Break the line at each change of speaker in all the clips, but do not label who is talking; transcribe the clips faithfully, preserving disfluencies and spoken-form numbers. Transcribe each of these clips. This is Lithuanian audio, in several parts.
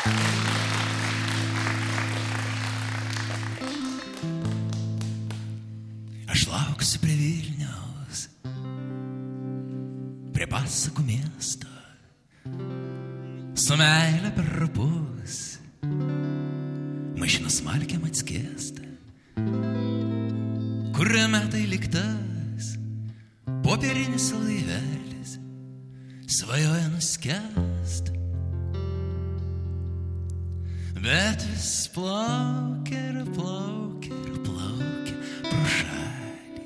Aš lauksiu prie Vilniaus, prie pasakų miesto, su meile per rapus, mašinos smalkiam atskėsta, kur metai liktas, popierinis laivelis, svajoja nuskęst. Bet vis plaukia ir plaukia ir plaukia pro šalį.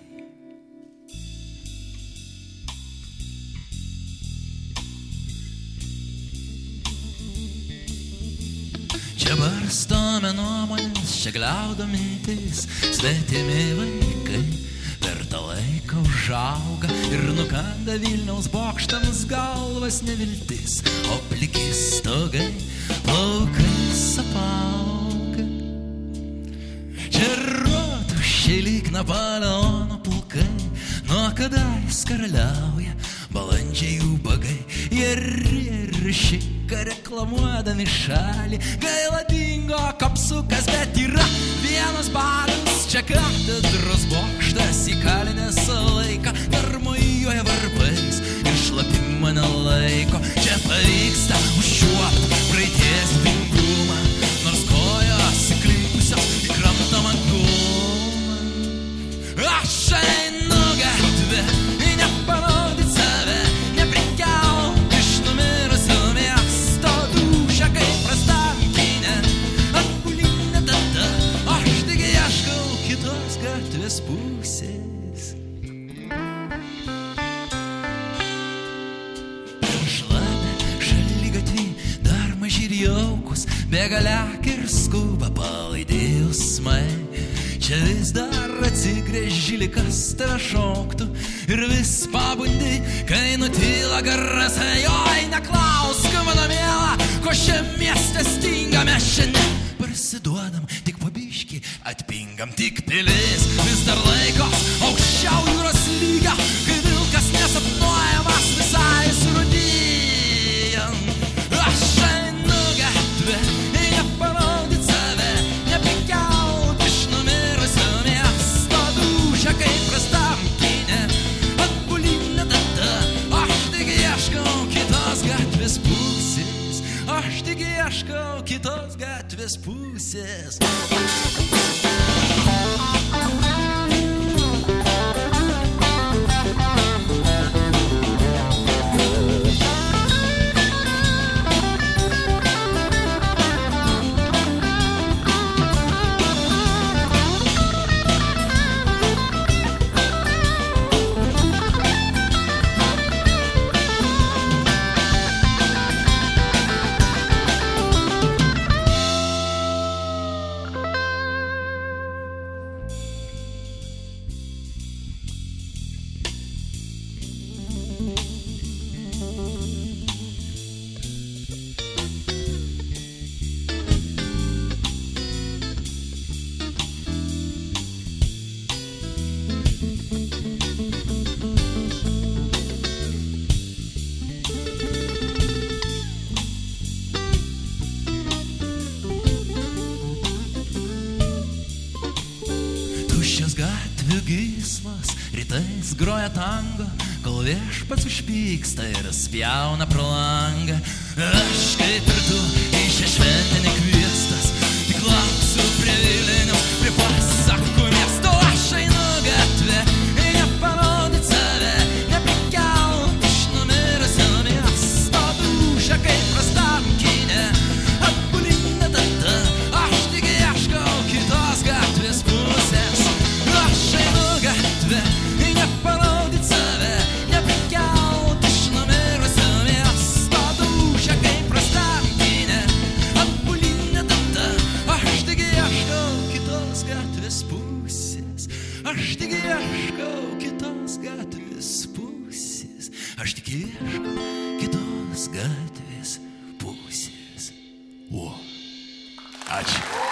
Čia barstome nuomonės, čia gliaudo mintis, svetimi vaikai per tą laiką užauga ir nukanda Vilniaus bokštams galvas neviltis, o pliki stogai plaukais apauga. Čia rotušiai lyg Napoleono pulkai, nuo kadais karaliauja balandžiai ubagai. Jie rišika reklamuodami šalį, gaila dingo kapsukas, bet yra vienas baras. Čia katedros bokštas įkalinęs laiką, dar mojuoja varpais ir šlapimą nelaiko. Čia pavyksta užčiuopt praeities dingumą, nors kojos įklipusios į kramtomą gumą. Aš einu gatvę, neparodyt save, neprikelk iš numirusio miesto dūšią kaip prastam kine. Atbulinė tada, aš tik ieškau kitos gatvės pusės. Per šlapę šaligatvį dar maži ir jaukus, bėga lekia ir skuba palaidėjus smai. Čia vis dar atsigrėži, lyg kas tave šauktų, ir vis pabundi, kai nutyla garsai. Oi, neklausk, mano miela, ko šiam mieste stinga, mes čia neparsiduodam, tik po biškį atpingam. Tik pilis vis dar laiko aukščiau jūros lygio, kai vilkas nesapnuojamas visai surūdyjam. Aš einu gatvę, neparodyt save, neprikelt iš numirusio miesto dūšią kaip prastam kine. Atbulinė tada, aš tik ieškau kitos gatvės pusės. Aš tik ieškau kitos gatvės pusės. Tuščios gatvių gyslos rytais groja tango, kol viešpats užpyksta ir spjauna pro langą. Aš kaip ir tu į šią šventę nekviestas, tik lauksiu prie Vilniaus, prie pasakų miesto. Aš einu gatvę, neparodyt save, neprikelt iš numirusio miesto dūšią kaip prastam kine. Atbulinė tada, aš tik ieškau kitos gatvės pusės. Aš einu gatvę, neparodyt save, neprikelt iš numirusio miesto dūšią kaip prastam kine. Atbulinė tada, aš tik ieškau kitos gatvės pusės. Aš tik ieškau kitos gatvės pusės. Aš tik ieškau kitos gatvės pusės. O, ačiū.